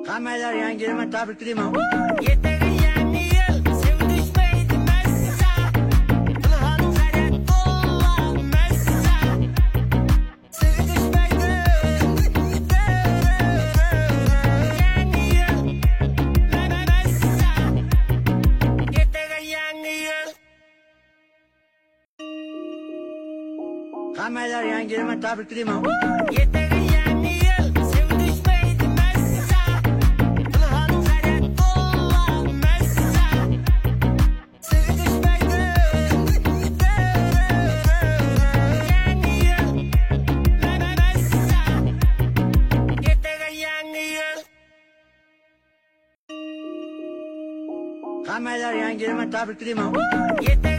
Kameler yan gelime tabrikliyim ha. Yeter yani yıl sevdişmeydi mesela. Kılhan zaret olma mesela. Sevdişmeydi yani yıl mesela. Yeter yani yıl. Kameler yan gelime tabrikliyim ha. Yeter yani yıl sevdişmeydi mesela. Kılhan zaret olma mesela. Sevdişmeydi yani yıl mesela. Yeter yani yıl. Kameler yan gelime tabrikliyim ha. Yeter